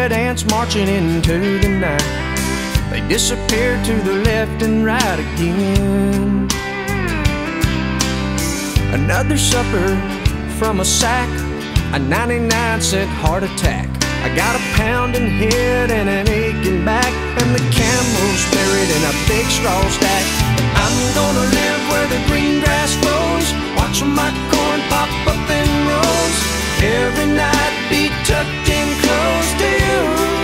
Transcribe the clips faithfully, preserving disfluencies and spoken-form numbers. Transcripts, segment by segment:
red ants marching into the night. They disappear to the left and right again. Another supper from a sack, a ninety-nine cent heart attack. I got a pounding head and an aching back, and the camel's buried in a big straw stack. I'm gonna live where the green grass grows, watching my corn pop up in rows. Every night be tucked in close to you.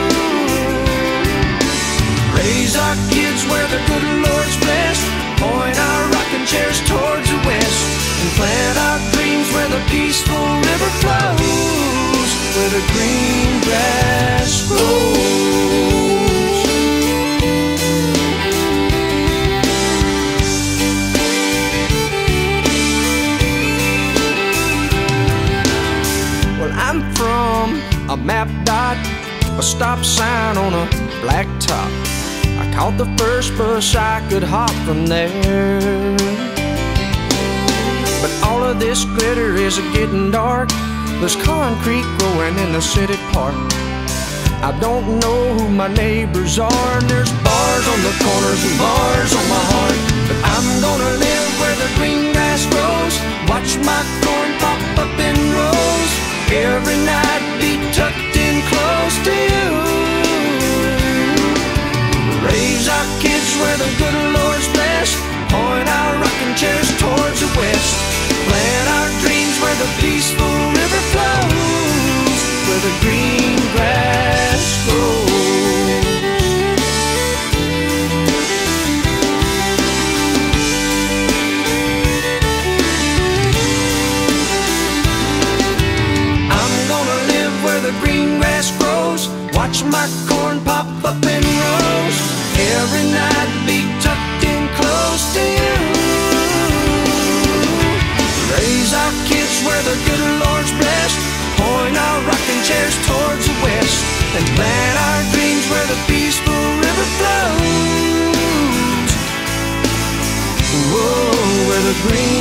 Raise our kids where the good Lord's blessed, point our rocking chairs towards the west, and plant our dreams where the peaceful river flows, where the green grass grows. Well, I'm from a map dot, a stop sign on a black top. I caught the first bus I could hop from there. But all of this glitter is getting dark. There's concrete growing in the city park. I don't know who my neighbors are, and there's bars on the corners and bars on my heart. But I'm gonna live where the green grass grows, watch my corn pop up in rows. Every night be tucked in close to you. Raise our kids where the good Lord's blessed, point our rocking chairs towards the west, plant our dreams where the peaceful river flows, where the green grass grows. I'm gonna live where the green grass grows, watch my corn pop up in rows. Every night be tucked in close to you. Raise our kids where the good Lord's blessed, point our rocking chairs towards the west, and plant our dreams where the peaceful river flows. Whoa, where the green